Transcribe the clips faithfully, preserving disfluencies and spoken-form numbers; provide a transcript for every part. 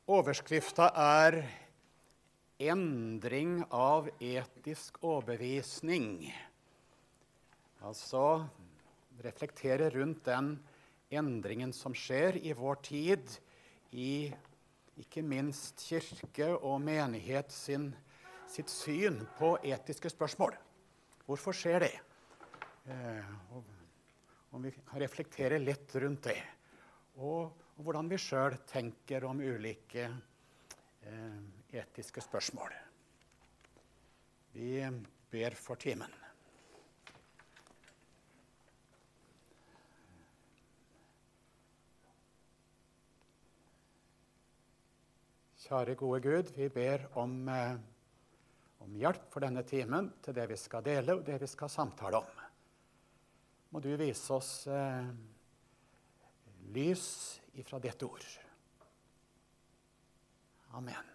Overskriften er «Endring av etisk overbevisning». Altså reflektere rundt den endringen som skjer i vår tid, i ikke minst kirke og menighet sin, sitt syn på etiske spørsmål. Hvorfor skjer det? Eh, og, om vi kan reflektere litt rundt det. Og, og hvordan vi selv tenker om ulike eh, etiske spørsmål. Vi ber for timen. Kjære gode Gud, vi ber om, eh, om hjelp for denne timen til det vi skal dele og det vi skal samtale om. Må du vise oss eh, lys ifra ditt ord. Amen.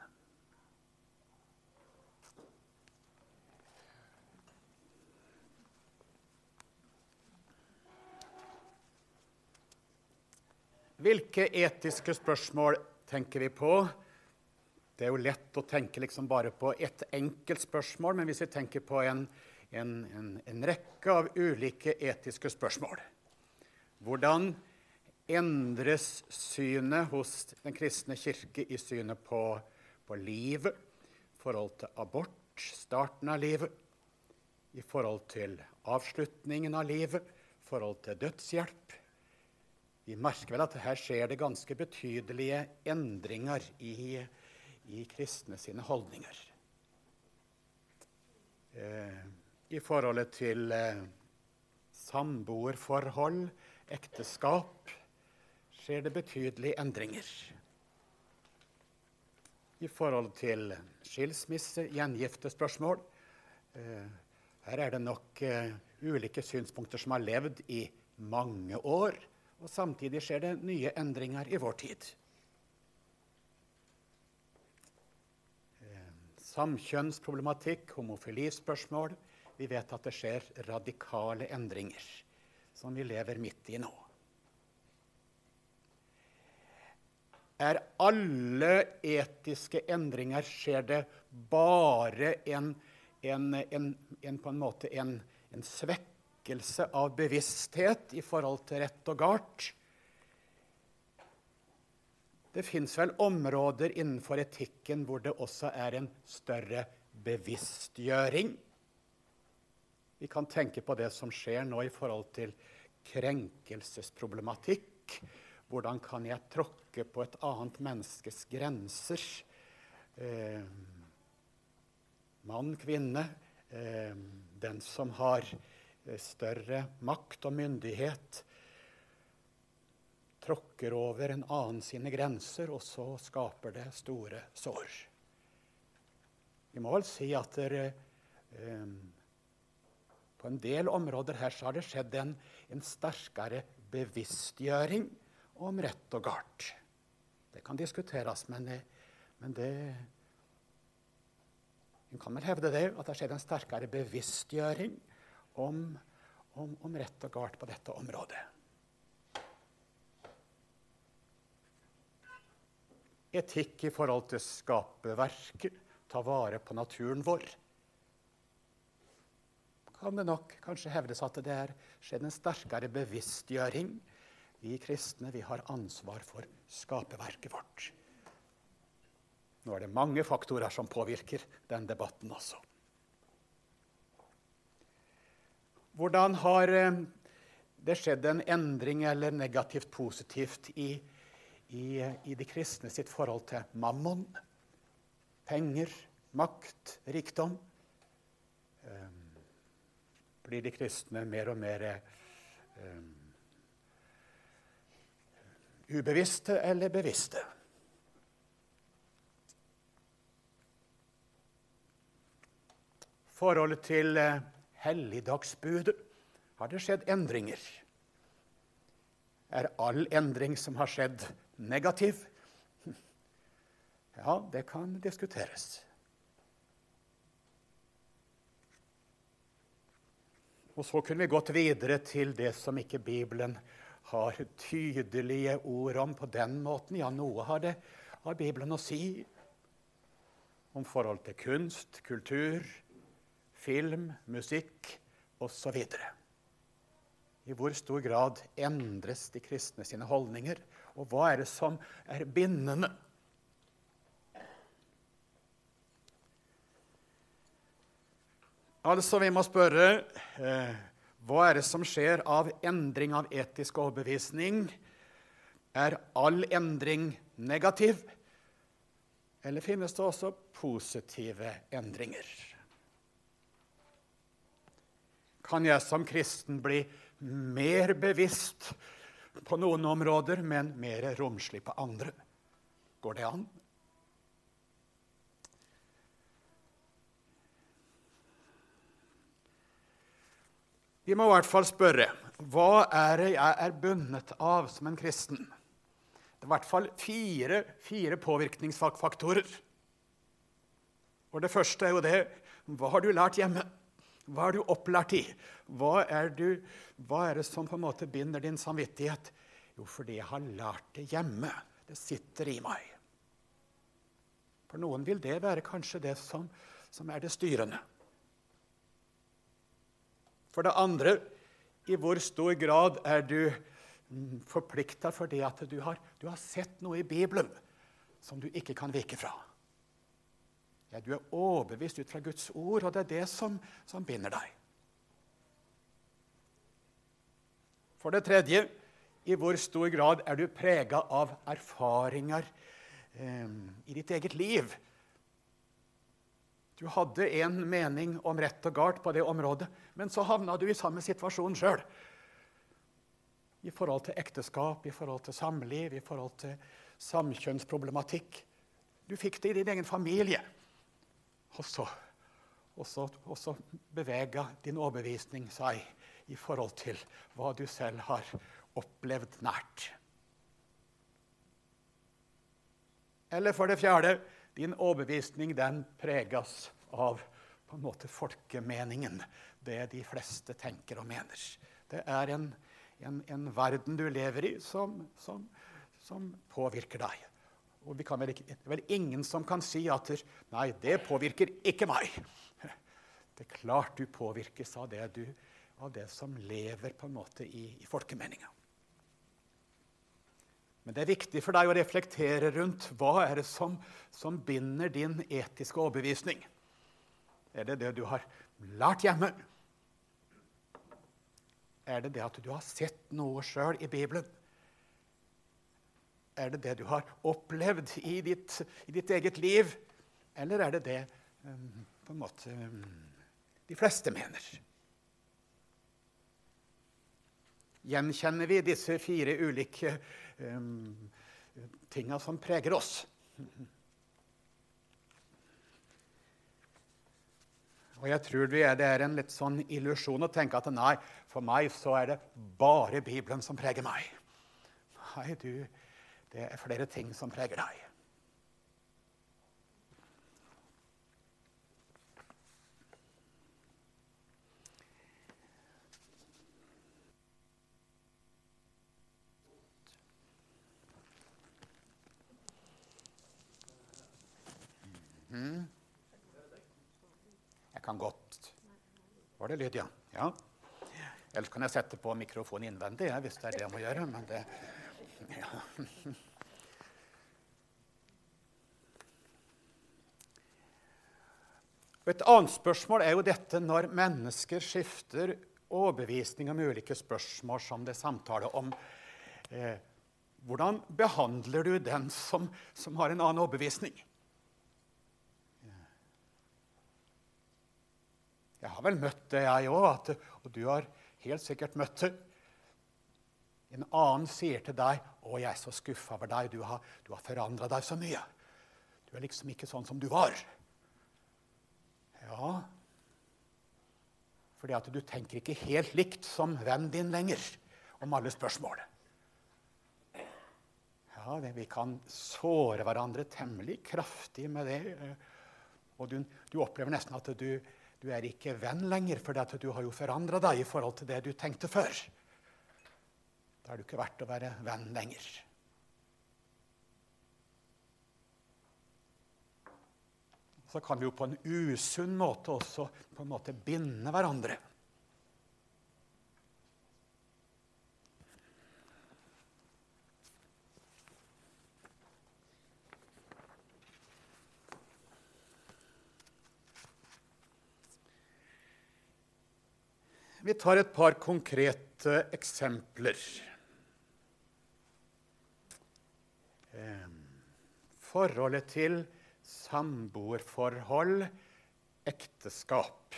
Hvilke etiske spørsmål tenker vi på? Det er jo lett å tenke liksom bare på et enkelt spørsmål, men hvis vi tenker på en, en, en, en rekke av ulike etiske spørsmål. Hvordan endres synet hos den kristne kirke i synet på, på livet, i forhold til abort, starten av livet, i forhold til avslutningen av livet, i forhold til dødshjelp? Vi merker vel at her skjer det ganske betydelige endringer i, i kristne sine holdninger. Eh, I forholdet til eh, samboerforhold, ekteskap, skjer det betydelige endringer. I forhold til skilsmisse, gjengifte spørsmål, eh, her er det nok eh, ulike synspunkter som har levd i mange år, og samtidig skjer det nye endringer i vår tid. Eh, samkjønnsproblematikk, homofilispørsmål, vi vet at det skjer radikale endringer som vi lever midt i nå. Er alle etiske endringer, skjer det bare en, en, en, en, på en måte en, en svekkelse av bevissthet i forhold til rett og galt? Det finnes vel områder innenfor etikken hvor det også er en større bevisstgjøring. Vi kan tenke på det som skjer nå i forhold til krenkelsesproblematikk. Hvordan kan jeg tråkke på et annet menneskes grenser? Eh, mann, kvinne, eh, den som har større makt og myndighet, tråkker over en annen sine grenser, og så skaper det store sår. Vi må vel si at det, eh, på en del områder her så har det skjedd en, en sterkere bevisstgjøring om rett og galt. Det kan diskuteres, men, men det en kan vel hevde det, at det skjer en sterkere bevisstgjøring om, om, om rett og galt på dette området. Etikk i forhold til skaperverket, ta vare på naturen vår. Kan det nok kanskje hevdes at det er skjedd en sterkere bevisstgjøring. Vi kristne, vi har ansvar for skaperverket vårt. Nå er det mange faktorer som påvirker den debatten også. Hvordan har det skjedd en endring eller negativt positivt i, i, i de kristne sitt forhold til mammon, penger, makt, rikdom? Blir de kristne mer og mer um, ubevisste eller bevisste? Forholdet til uh, helligdagsbudet, har det skjedd endringer? Er all endring som har skjedd negativ? Ja, det kan diskuteres. Og så kunne vi gått videre til det som ikke Bibelen har tydelige ord om på den måten. Ja, noe har det, har Bibelen å si om forhold til kunst, kultur, film, musikk og så videre? I hvor stor grad endres de kristne sine holdninger, og hva er det som er bindende? Altså, vi må spørre, eh, hva er det som skjer av endring av etisk overbevisning? Er all endring negativ? Eller finnes det også positive endringer? Kan jeg som kristen bli mer bevisst på noen områder, men mer romslig på andre? Går det an? Vi må i hvert fall spørre, hva er det jeg er bundet av som en kristen? Det er i hvert fall fire, fire påvirkningsfaktorer. Og det første er jo det, hva har du lært hjemme? Hva er du opplært i? Hva er, du, hva er det som på en måte binder din samvittighet? Jo, fordi jeg har lært det hjemme. Det sitter i meg. For noen vil det være kanskje det som, som er det styrende. For det andre, i hvor stor grad er du forpliktet for det at du har, du har sett noe i Bibelen som du ikke kan vike fra? Ja, du er overbevist ut fra Guds ord, og det er det som, som binder deg. For det tredje, i hvor stor grad er du preget av erfaringer eh, i ditt eget liv? Du hadde en mening om rett og galt på det området, men så havna du i samme situasjon selv. I forhold til ekteskap, i forhold til samliv, i forhold til samkjønnsproblematikk. Du fikk det i din egen familie. Og så, og så, og så beveget din overbevisning seg i forhold til hva du selv har opplevd nært. Eller for det fjerde, din overbevisning den preges av på en måte folkemeningen, det de fleste tenker og mener. Det er en, en, en verden du lever i som, som, som påvirker deg. Og vi kan vel ikke, det er vel ingen som kan si at nei, det påvirker ikke meg. Det er klart du påvirkes av det, du, av det som lever på en måte i, i folkemeningen. Men det er viktig for deg å reflektere rundt hva er det som, som binder din etiske overbevisning. Er det det du har lært hjemme? Er det det at du har sett noe selv i Bibelen? Er det det du har opplevd i ditt, i ditt eget liv? Eller er det det um, på en måte um, de fleste mener? Gjenkjenner vi disse fire ulike um, tingene som preger oss? Og jeg tror det er en litt sånn illusjon å tenke at nei, for meg så er det bare Bibelen som preger meg. Nei, du, det er flere ting som preger deg. Mm. Jeg kan godt. Var det lyd, ja? Ja. Ellers kan jeg sette på mikrofonen innvendig, ja, hvis det er det jeg må gjøre, men det... Ja. Et annet spørsmål er jo dette når mennesker skifter overbevisning om ulike spørsmål som det samtaler om. Eh, hvordan behandler du den som, som har en annen overbevisning? Jeg har vel møtt det, jeg også, og du har helt sikkert møtt det. En annen sier til deg, å, jeg er så skuffet over deg, du har, du har forandret deg så mye. Du er liksom ikke sånn som du var. Ja, fordi at du tenker ikke helt likt som vennen din lenger om alle spørsmål. Ja, det, vi kan såre hverandre temmelig kraftig med det, og du, du opplever nesten at du Du er ikke venn lenger, for du har jo forandret deg i forhold til det du tenkte før. Da er du ikke verdt å være venn lenger. så kan vi jo på en usunn måte også på en måte binde hverandre. Vi tar et par konkrete eksempler. Forholdet til samboerforhold, ekteskap.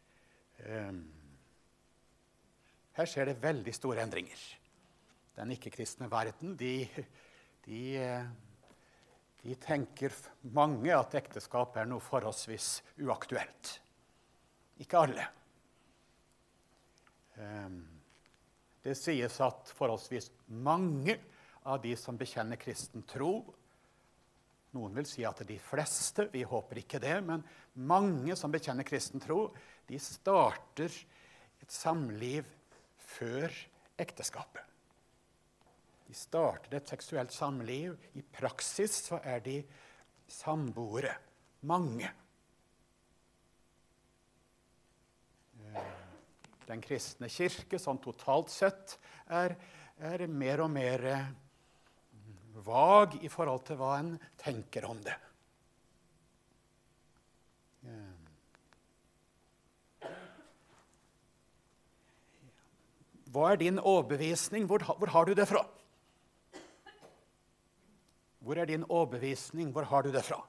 Her skjer det veldig store endringer. Den ikke-kristne verden, de, de, de tenker mange at ekteskap er noe forholdsvis uaktuelt. Ikke alle. Det sies at forholdsvis mange av de som bekjenner kristen tro, noen vil si at de fleste, vi håper ikke det, men mange som bekjenner kristen tro, de starter et samliv før ekteskapet. De starter et seksuelt samliv. I praksis så er de samboere. Mange. Den kristne kirke, sånn totalt sett, er, er mer og mer vag i forhold til hva en tenker om det. Hva er din overbevisning? Hvor, hvor har du det fra? Hvor er din overbevisning? Hvor har du det fra?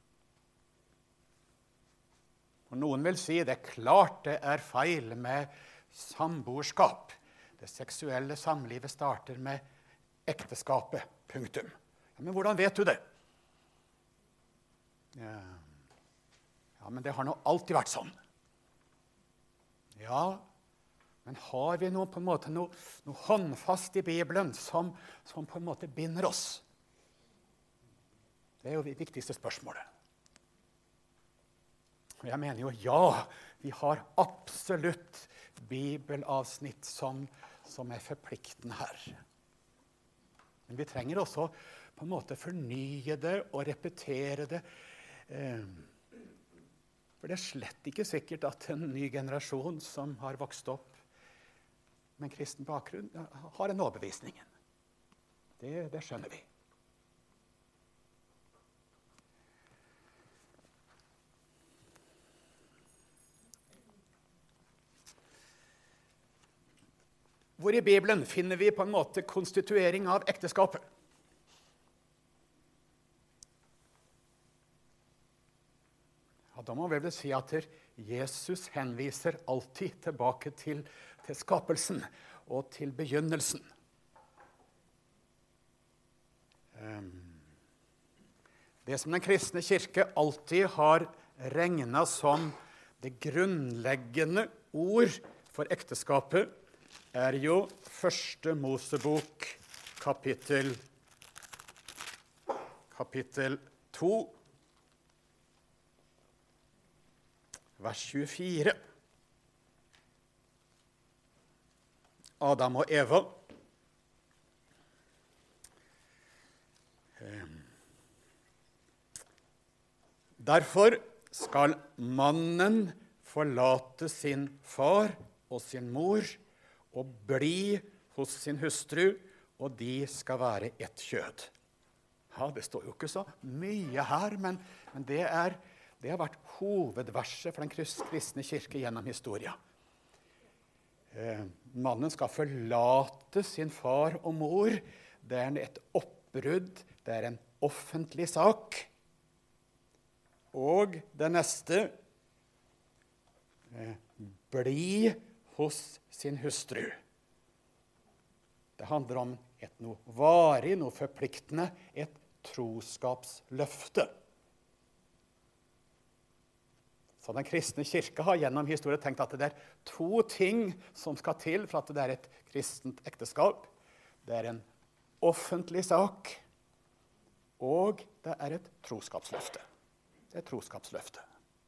Og noen vil si det er klart det er feil med samboerskap. Det seksuelle samlivet starter med ekteskapet. Punktum. Ja, men hvordan vet du det? Ja, ja men det har nå alltid vært sånn. Ja, men har vi noe, på en måte, noe, noe håndfast i Bibelen som, som på en måte binder oss? Det er jo det viktigste spørsmålet. Og jeg mener jo, ja, vi har absolutt bibelavsnitt som, som er forpliktende her. Men vi trenger også på en måte fornye det og repetere det. For det er slett ikke sikkert at en ny generasjon som har vokst opp med en kristen bakgrunn, har en overbevisning. Det, det skjønner vi. Hvor i Bibelen finner vi på en måte konstituering av ekteskapet? Ja, da må vi vel si at Jesus henviser alltid tilbake til, til skapelsen og til begynnelsen. Det som den kristne kirke alltid har regnet som det grunnleggende ord for ekteskapet, er jo første Mosebok, kapittel, kapittel to, vers tjuefire. Adam og Eva. Derfor skal mannen forlate sin far og sin mor og bli hos sin hustru, og de skal være ett kjød. Ja, det står jo ikke så mye her, men, men det, er, det har vært hovedverset for den kristne kirke gjennom historien. Eh, mannen skal forlate sin far og mor. Det er et oppbrudd, det er en offentlig sak. Og det neste, eh, bli hos sin hustru. Det handler om et noe varig, noe forpliktende, et troskapsløfte. Så den kristne kirke har gjennom historien tenkt at det er to ting som skal til for at det er et kristent ekteskap. Det er en offentlig sak, og det er et troskapsløfte. Det er et troskapsløfte.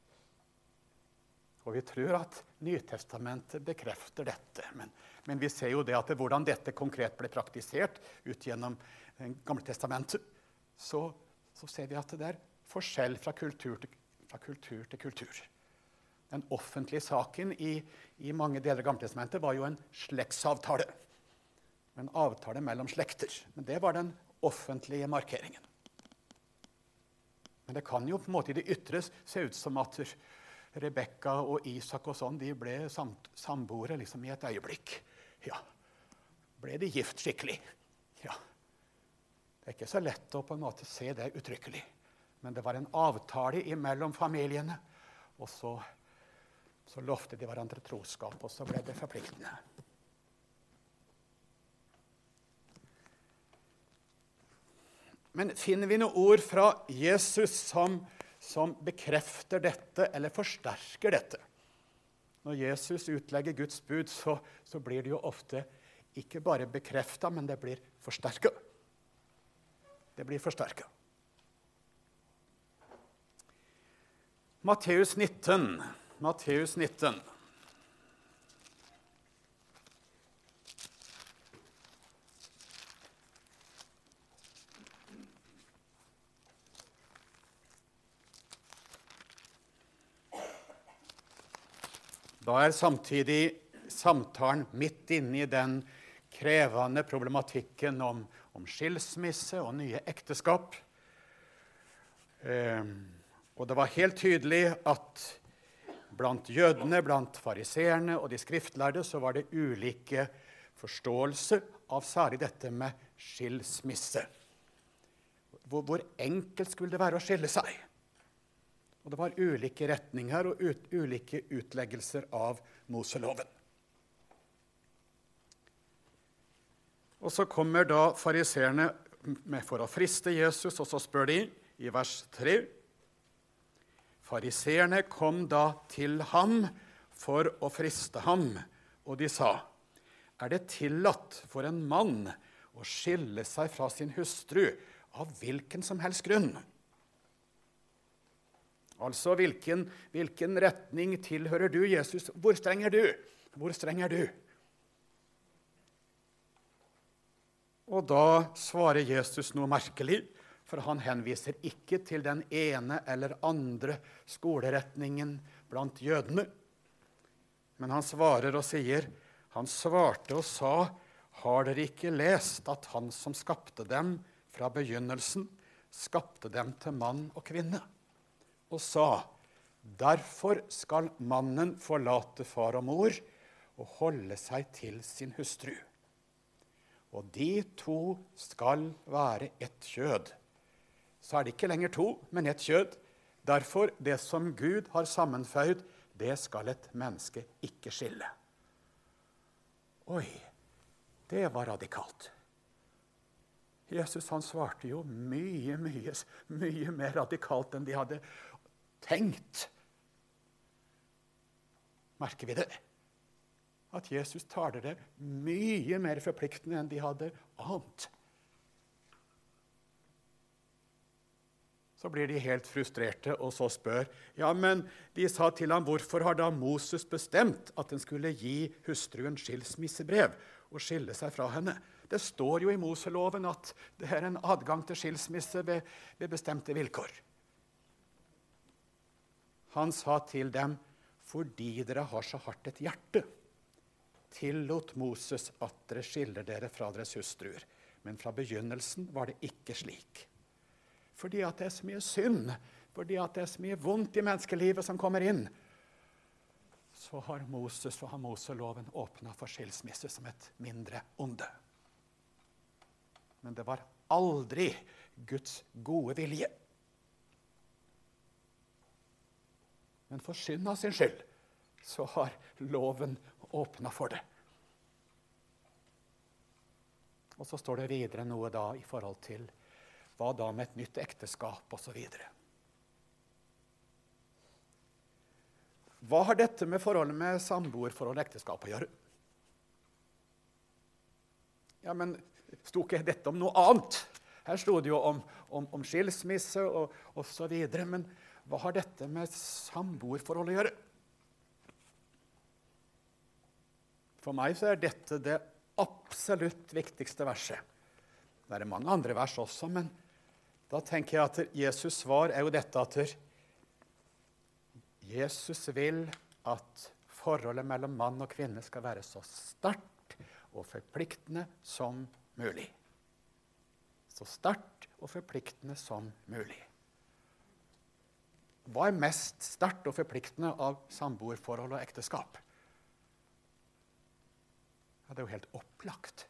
Og vi tror at Nytestamentet bekrefter dette. Men, men vi ser jo det at det, hvordan dette konkret ble praktisert ut gjennom Gamle testamentet, så, så ser vi at det er forskjell fra kultur til fra kultur til kultur. Den offentlige saken i, i mange deler av Gamletestamentet var jo en slektsavtale. En avtale mellom slekter. Men det var den offentlige markeringen. Men det kan jo på en måte i det ytre se ut som at Rebekka og Isak og sånn, de ble sam samboere liksom i et øyeblikk. Ja, ble de gift skikkelig? Ja. Det er ikke så lett å på en måte se det uttrykkelig. Men det var en avtale mellom familiene, og så, så lovte de hverandre troskap, og så ble det forpliktende. Men finner vi noen ord fra Jesus som, som bekrefter dette, eller forsterker dette? Når Jesus utlegger Guds bud, så, så blir det jo ofte ikke bare bekreftet, men det blir forsterket. Det blir forsterket. Matteus nitten. Matteus nitten. Da er samtidig samtalen midt inne i den krevende problematikken om, om skilsmisse og nye ekteskap. Eh, og det var helt tydelig at blant jødene, blant fariseerne og de skriftlærde, så var det ulike forståelser av særlig dette med skilsmisse. Hvor, hvor enkelt skulle det være å skille seg? Og det var ulike retninger og ut, ulike utleggelser av Moseloven. Og så kommer da fariseerne med for å friste Jesus, og så spør de i vers tre. Fariseerne kom da til ham for å friste ham, og de sa, er det tillatt for en mann å skille seg fra sin hustru av hvilken som helst grunn? Altså, hvilken, hvilken retning tilhører du, Jesus? Hvor streng er du? Hvor streng er du? Og da svarer Jesus noe merkelig, for han henviser ikke til den ene eller andre skoleretningen blant jødene. Men han svarer og sier, han svarte og sa, har dere ikke lest at han som skapte dem fra begynnelsen, skapte dem til mann og kvinne? Og sa, derfor skal mannen forlate far og mor og holde seg til sin hustru. Og de to skal være ett kjød. Så er det ikke lenger to, men ett kjød. Derfor, det som Gud har sammenføyd, det skal et menneske ikke skille. Oi, det var radikalt. Jesus han svarte jo mye, mye, mye mer radikalt enn de hadde tenkt. Merker vi det? At Jesus taler det mye mer forpliktende enn de hadde ant. Så blir de helt frustrerte, og så spør, ja, men de sa til ham, hvorfor har da Moses bestemt at den skulle gi hustruen skilsmissebrev og skille seg fra henne? Det står jo i Moseloven at det er en adgang til skilsmisse ved, ved bestemte vilkår. Han sa til dem, fordi dere har så hardt et hjerte, tillot Moses at dere skiller dere fra deres hustruer. Men fra begynnelsen var det ikke slik. Fordi at det er så mye synd, fordi at det er så mye vondt i menneskelivet som kommer inn, så har Moses og har Moseloven åpnet for skilsmisse som et mindre onde. Men det var aldri Guds gode vilje. Men for synd av sin skyld, så har loven åpnet for det. Og så står det videre noe da i forhold til hva da med et nytt ekteskap og så videre. Hva har dette med forholdet med samboerforhold og ekteskap å gjøre? Ja, men sto ikke dette om noe annet? Her sto det jo om, om, om skilsmisse og, og så videre, men hva har dette med samboerforhold å gjøre? For meg så er dette det absolutt viktigste verset. Det er mange andre vers også, men da tenker jeg at Jesus svar er jo dette at Jesus vil at forholdet mellom mann og kvinne skal være så sterkt og forpliktende som mulig. Så sterkt og forpliktende som mulig. Hva er mest sterkt og forpliktende av samboerforhold og ekteskap? Ja, det er jo helt opplagt.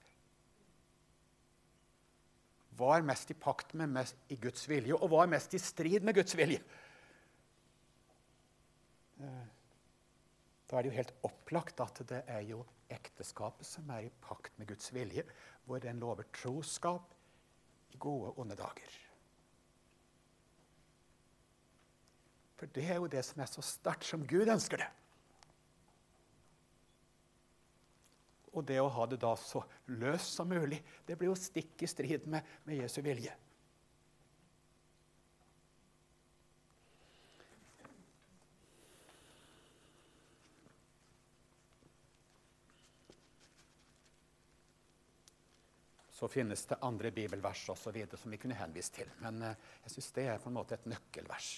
Hva er mest i pakt med mest i Guds vilje, og hva er mest i strid med Guds vilje? Da er det jo helt opplagt at det er jo ekteskapet som er i pakt med Guds vilje, hvor den lover troskap i gode og onde dager. For det er jo det som er så sterkt som Gud ønsker det. Og det å ha det da så løst som mulig, det blir jo stikk i strid med, med Jesu vilje. Så finnes det andre bibelvers og så videre som vi kunne henvise til. Men eh, jeg synes det er på en måte et nøkkelvers.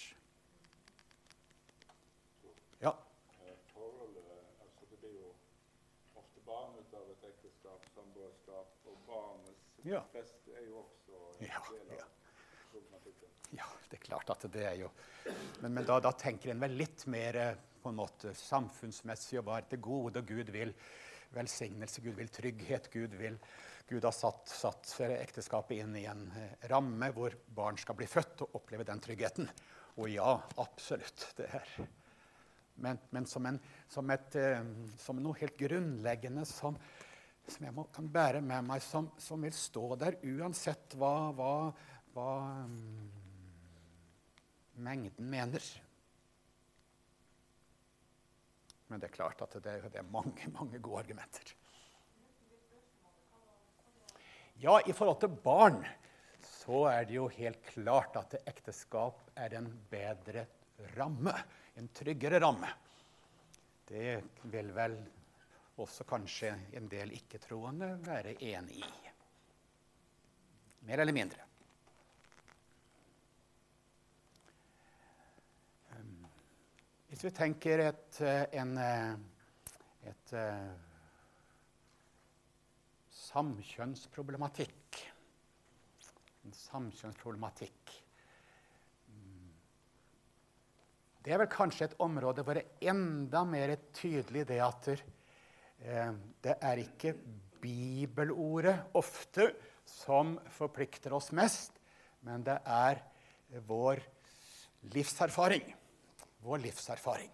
Ja. Forholdet, altså det blir jo ofte barn ut av et ekteskap, samboerskap, og barnets Ja. beste er jo også en Ja, del ja. av problematikken. Ja, det er klart at det er jo... Men, men da, da tenker en vel litt mer eh, på en måte samfunnsmessig og hva er det gode, og Gud vil velsignelse, Gud vil trygghet, Gud vil... Gud har satt, satt ekteskapet inn i en eh, ramme hvor barn skal bli født og oppleve den tryggheten. Og ja, absolutt, det er. Men, men som, en, som, et, eh, som noe helt grunnleggende som, som jeg må, kan bære med meg, som, som vil stå der uansett hva, hva, hva um, mengden mener. Men det er klart at det, det er mange, mange gode argumenter. Ja, i forhold til barn, så er det jo helt klart at ekteskap er en bedre ramme, en tryggere ramme. Det vil vel også kanskje en del ikke-troende være enig i. Mer eller mindre. Hvis vi tenker et, en, et samkjønnsproblematikk. En samkjønnsproblematikk. Det er vel kanskje et område hvor det er enda mer tydelig det at eh, det er ikke bibelordet ofte som forplikter oss mest, men det er vår livserfaring. Vår livserfaring.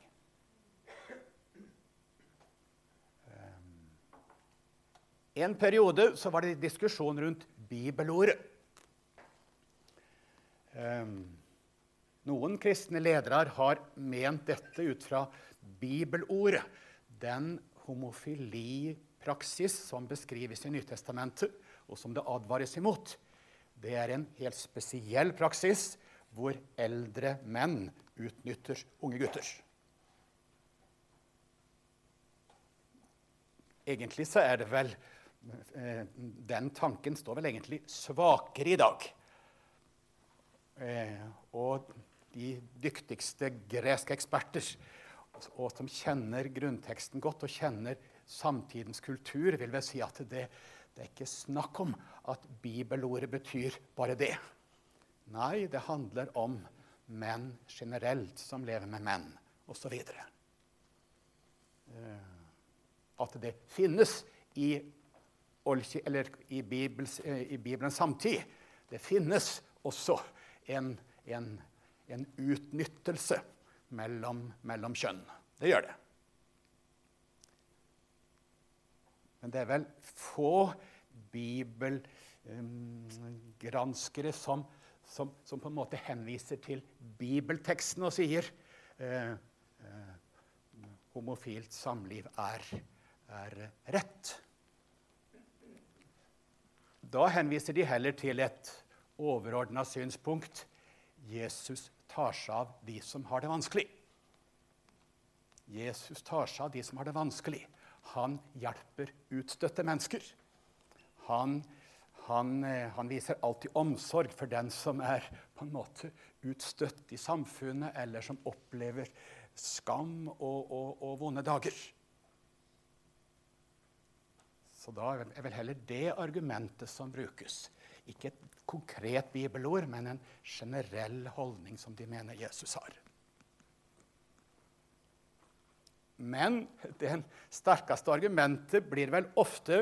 En periode så var det diskusjon rundt bibelordet. Um, noen kristne ledere har ment dette ut fra bibelordet. Den homofilipraksis som beskrives i Nytestamentet, og som det advares imot, det er en helt spesiell praksis hvor eldre menn utnytter unge gutter. Egentlig så er det vel den tanken står vel egentlig svakere i dag. Eh, og de dyktigste greske eksperter, og som kjenner grunnteksten godt og kjenner samtidens kultur, vil vel si at det, det er ikke snakk om at bibelordet betyr bare det. Nei, det handler om menn generelt som lever med menn, og så videre. Eh, at det finnes i eller i, Bibels, i Bibelens samtid. Det finnes også en, en, en utnyttelse mellom, mellom kjønn. Det gjør det. Men det er vel få bibelgranskere um, som, som, som på en måte henviser til bibelteksten og sier eh, eh, homofilt samliv er, er rett. Da henviser de heller til et overordnet synspunkt. Jesus tar seg av de som har det vanskelig. Jesus tar seg av de som har det vanskelig. Han hjelper utstøtte mennesker. Han, han, han viser alltid omsorg for den som er på en måte utstøtt i samfunnet, eller som opplever skam og, og, og vonde dager. Så da er vel heller det argumentet som brukes. Ikke et konkret bibelord, men en generell holdning som de mener Jesus har. Men det sterkeste argumentet blir vel ofte,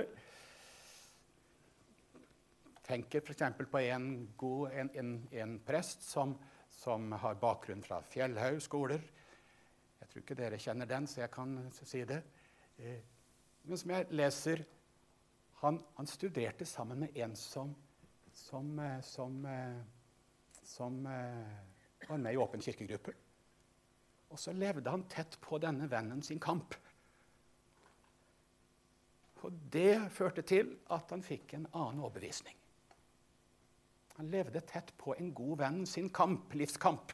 tenker for eksempel på en, god, en, en, en prest som, som har bakgrunn fra Fjellhaug skoler. Jeg tror ikke dere kjenner den, så jeg kan si det. Men som jeg leser, han, han studerte sammen med en som, som, som, som var med i åpen kirkegruppe. Og så levde han tett på denne vennen sin kamp. Og det førte til at han fikk en annen overbevisning. Han levde tett på en god venn sin kamp, livskamp.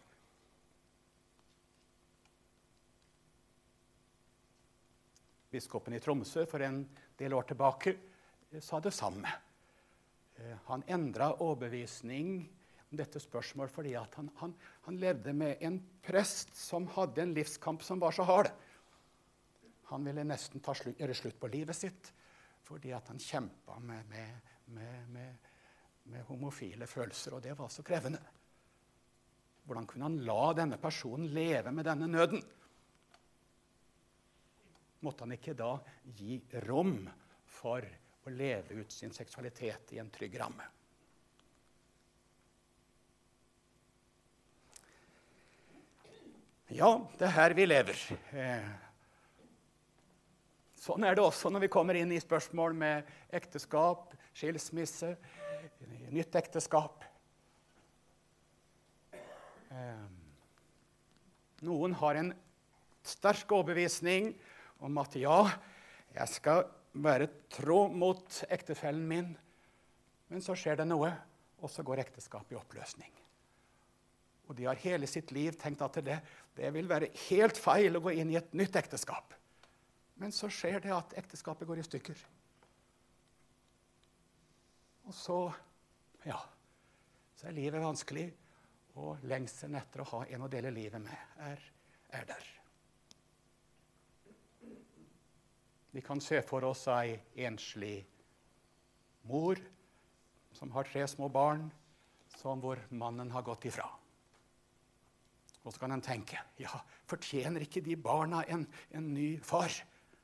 Biskopen i Tromsø for en del år tilbake sa det samme. Han endret overbevisning om dette spørsmålet fordi at han, han, han levde med en prest som hadde en livskamp som var så hard. Han ville nesten ta slutt, gjøre slutt på livet sitt fordi at han kjempet med, med, med, med, med homofile følelser, og det var så krevende. Hvordan kunne han la denne personen leve med denne nøden? Måtte han ikke da gi rom for å leve ut sin seksualitet i en trygg ramme? Ja, det er her vi lever. Sånn er det også når vi kommer inn i spørsmål med ekteskap, skilsmisse, nytt ekteskap. Noen har en sterk overbevisning om at ja, jeg skal være tro mot ektefellen min, men så skjer det noe, og så går ekteskapet i oppløsning. Og de har hele sitt liv tenkt at det, det vil være helt feil å gå inn i et nytt ekteskap. Men så skjer det at ekteskapet går i stykker. Og så, ja, så er livet vanskelig, og lengselen etter å ha en å dele livet med er, er der. Vi kan se for oss ei enslig mor som har tre små barn, som hvor mannen har gått ifra. Og så kan en tenke, ja, fortjener ikke de barna en, en ny far?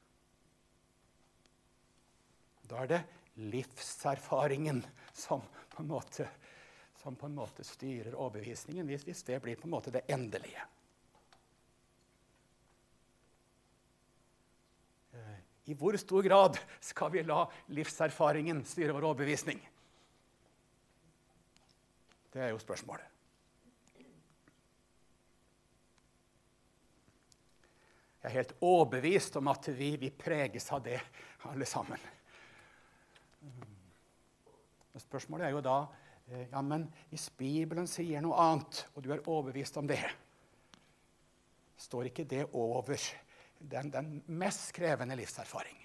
Da er det livserfaringen som på en måte, som på en måte styrer overbevisningen, hvis, hvis det blir på en måte det endelige. I hvor stor grad skal vi la livserfaringen styre vår overbevisning? Det er jo spørsmålet. Jeg er helt overbevist om at vi, vi preges av det, alle sammen. Spørsmålet er jo da, ja, men hvis Bibelen sier noe annet, og du er overbevist om det, står ikke det over Den, den mest krevende livserfaring?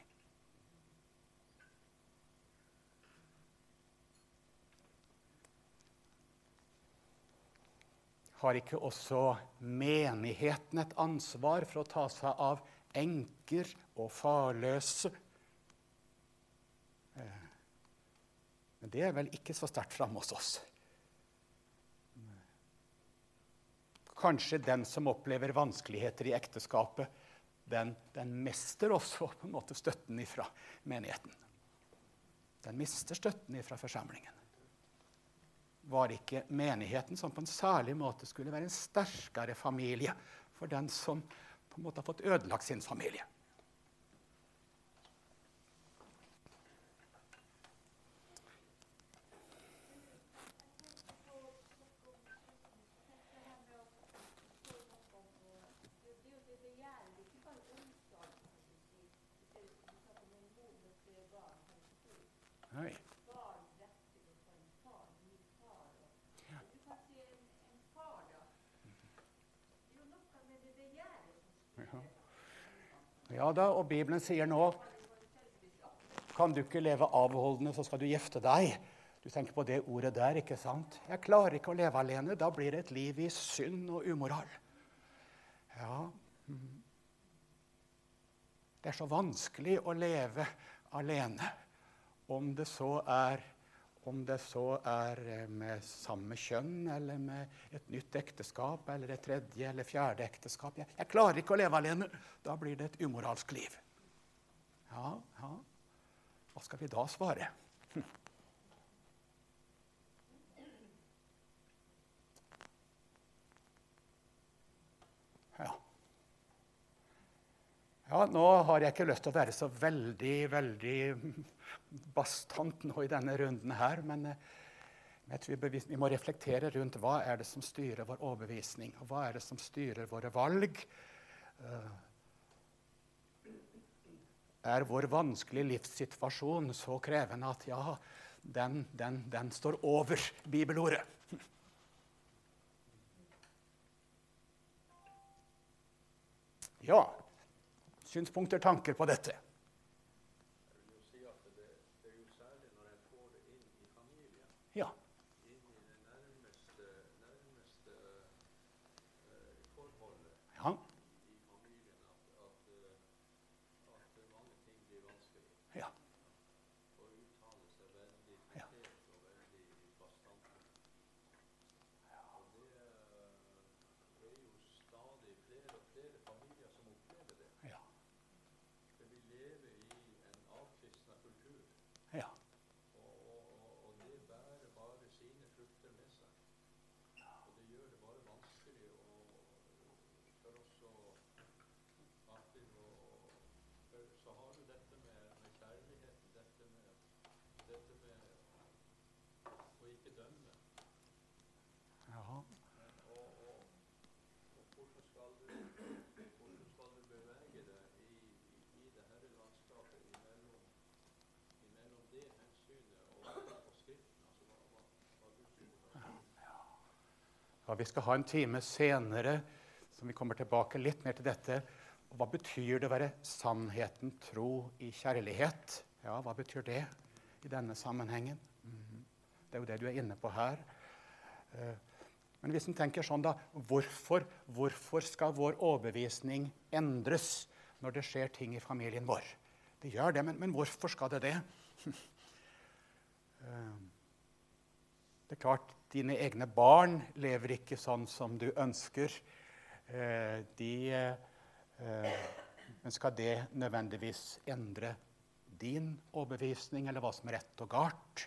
Har ikke også menigheten et ansvar for å ta seg av enker og farløse? Men det er vel ikke så sterkt fremme hos oss. Kanskje den som opplever vanskeligheter i ekteskapet, Den, den mister også på en måte støtten ifra menigheten. Den mister støtten ifra forsamlingen. Var ikke menigheten som på en særlig måte skulle være en sterkere familie for den som på en måte har fått ødelagt sin familie? Nei. Ja da, og Bibelen sier nå, kan du ikke leve avholdende, så skal du gifte deg. Du tenker på det ordet der, ikke sant? Jeg klarer ikke å leve alene, da blir det et liv i synd og umoral. Ja, Det er så vanskelig å leve alene, om det så er, om det så er med samme kjønn, eller med et nytt ekteskap, eller et tredje eller fjerde ekteskap. Jeg, jeg klarer ikke å leve alene. Da blir det et umoralsk liv. Ja, ja. Hva skal vi da svare? Hm. Ja. Ja, nå har jeg ikke lyst til å være så veldig, veldig bastant nå i denne runden her, men jeg tror vi, vi må reflektere rundt hva er det som styrer vår overbevisning, og hva er det som styrer våre valg. Er vår vanskelige livssituasjon så krevende at ja, den, den, den står over bibelordet? Ja. Synspunkter, tanker på dette? Jeg vil jo si at det, det er jo særlig når jeg får det inn i familien. Ja. Inn i det nærmeste, nærmeste uh, forholdet Ja. i familien, at, at, at mange ting blir vanskelig. Ja. Og uttale seg veldig Ja. konkret og veldig bastant. Og det, det er jo stadig flere og flere familier som opplever det. Ja. Vi lever i en avkristnet kultur, Ja. og, og, og det bærer bare sine frukter med seg. Og det gjør det bare vanskelig og, for oss å alltid å, for, så har du dette med, med kjærligheten, dette med, dette med å ikke dømme. Ja. Men, og, og, og hvordan skal du, hvordan skal du bevege deg i, i, i det her landskapet imellom, imellom det hensynet og, og skriften? Altså, hva, hva, hva Guds ord er. Ja, vi skal ha en time senere, som vi kommer tilbake litt mer til dette. Og hva betyr det å være sannheten, tro i kjærlighet? Ja, hva betyr det i denne sammenhengen? Mhm. Det er jo det du er inne på her. Eh, Men hvis en tenker sånn da, hvorfor, hvorfor skal vår overbevisning endres når det skjer ting i familien vår? Det gjør det, men, men hvorfor skal det det? Det er klart, dine egne barn lever ikke sånn som du ønsker. De, men skal det nødvendigvis endre din overbevisning, eller hva som er rett og galt?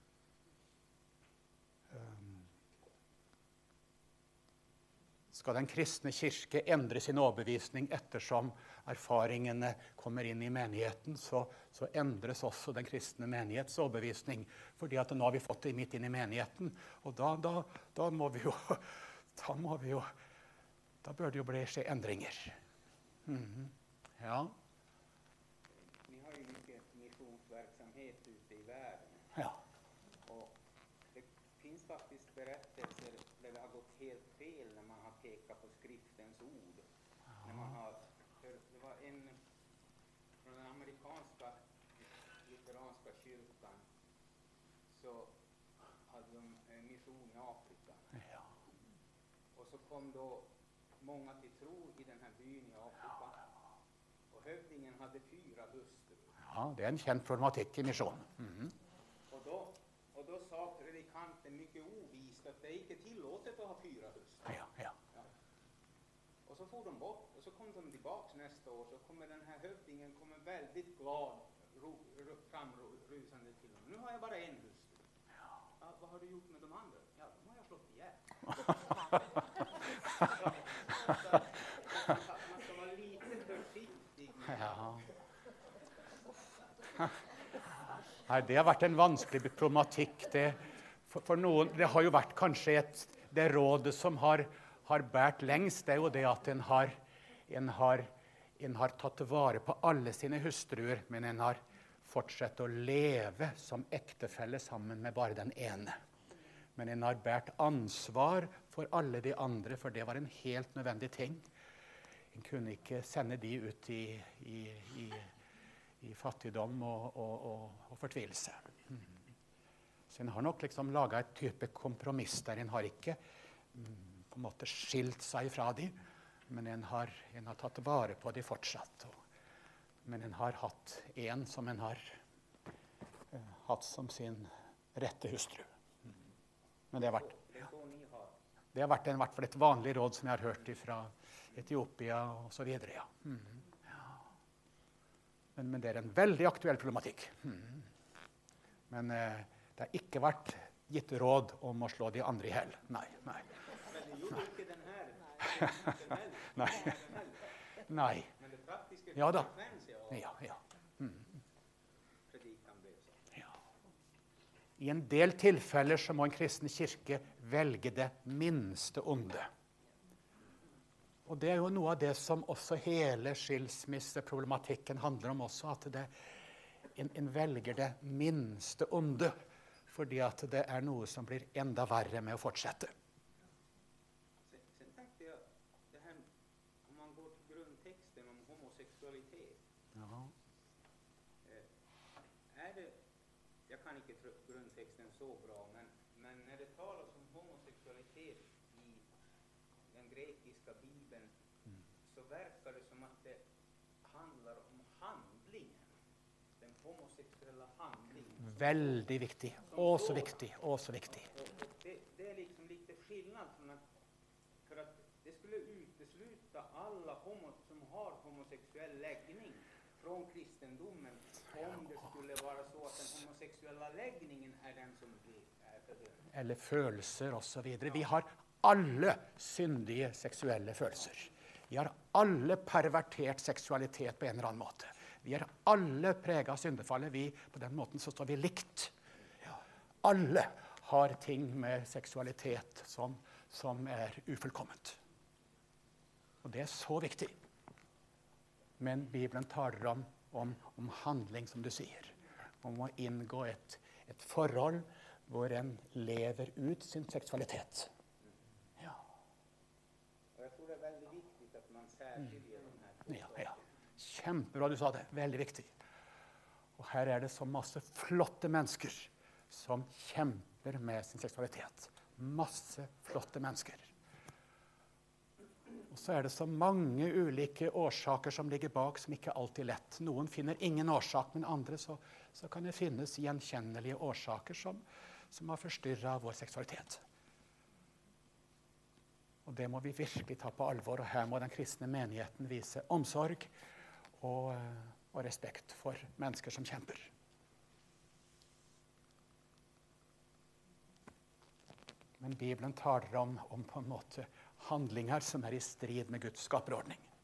Skal den kristne kirke endre sin overbevisning ettersom erfaringene kommer inn i menigheten, så, så endres også den kristne menighets overbevisning. Fordi at nå har vi fått det midt inn i menigheten, og da, da, da må vi jo, da må vi jo, da bør det jo bli skje endringer. Mhm. Ja. Vi har ju mycket missionsverksamhet ute i världen. Ja. Och det finns faktiskt berättelser där det har gått helt fel när man har pekat på skriftens ord. När man har, för det var en från den amerikanska lutheranska kyrkan, så hade de en mission i Afrika. Ja. Och så kom då många till tro i den här byn i Afrika. Och hövdingen hade fyra hustrur. Ja, det er en kjent problematikk i misjonen. Mhm. Och då, och då sa predikanten mycket ovist att det är inte tillåtet att ha fyra hustrur. Ja, ja. Ja. Och så får de bort, och så kom de tillbaks nästa år, så kommer den här hövdingen kommer väldigt glad ro, ro, framrusande till honom. Nu har jag bara en hustru. Ja, vad har du gjort med de andra? Ja, de har jag slått ihjäl. Så, man ska vara lite försiktig med Ja. Nei, det har vært en vanskelig problematikk. Det, for, for noen, det har jo vært kanskje et, det rådet som har, har båret lengst, det er jo det at en har, en, har, en har tatt vare på alle sine hustruer, men en har fortsatt å leve som ektefelle sammen med bare den ene. Men en har båret ansvar for alle de andre, for det var en helt nødvendig ting. En kunne ikke sende de ut i, i, i, i fattigdom og, og, og, og fortvilelse. Mm. Så en har nok liksom laget et type kompromiss der en har ikke mm, på en måte skilt seg fra de, Men en har, en har tatt vare på de fortsatt. Og, men en har hatt en som en har uh, hatt som sin rette hustru. Men det har vært, ja. Det har vært en, hvert fall et vanlig råd som jeg har hørt fra Etiopia og så videre. Ja. Mm. Ja. Men, men det er en veldig aktuell problematikk. Mm. Men uh, det har ikke vært gitt råd om å slå de andre i hel. Nei, nei. Men det gjorde ikke den her. Nei. Nei. Men det praktiske Ja da. konsekvenser av Ja, ja. Mm. predikan ble sånn. Ja. I en del tilfeller så må en kristen kirke velge det minste onde. Og det er jo noe av det som også hele skilsmisseproblematikken handler om også, at det, en, en velger det minste onde, fordi at det er noe som blir enda verre med å fortsette. Sen, sen tänkte jag, det här, om man går till grundtexten om homoseksualitet, Ja. eh, är det, jag kan inte tro grundtexten så bra, men, men när det talas om homosexualitet i den grekiska bibeln, Mm. så verkar det som att det handlar om handlingen, den homosexuella handlingen. Veldig viktig. Å, så viktig. Å, så viktig. Och, och det, det är liksom lite skillnad från att, för att det skulle utesluta alla homo, som har homosexuell läggning från kristendomen, om det skulle vara så att den homosexuella läggningen är den som är fördömd. Eller følelser og så videre. Vi har alle syndige seksuelle følelser. Vi har alle pervertert seksualitet på en eller annen måte. Vi er alle preget av syndefallet. Vi, på den måten så står vi likt. Ja. Alle har ting med seksualitet som, som er ufullkomment. Og det er så viktig. Men Bibelen taler om, om, om handling, som du sier. Om å inngå et, et forhold hvor en lever ut sin seksualitet. Ja, Och jag tror det är väldigt viktigt att man särskiljer de här två ja, sakerna. ja. Kjempebra du sa det. Veldig viktig. Og her er det så masse flotte mennesker som kjemper med sin seksualitet. Masse flotte mennesker. Og så er det så mange ulike årsaker som ligger bak, som ikke alltid er lett. Noen finner ingen årsak, men andre så, så kan det finnes gjenkjennelige årsaker som, som har forstyrret vår seksualitet. Og det må vi virkelig ta på alvor, og her må den kristne menigheten vise omsorg og, og respekt for mennesker som kjemper. Men Bibelen taler om, om på en måte handlinger som er i strid med Guds skaperordning.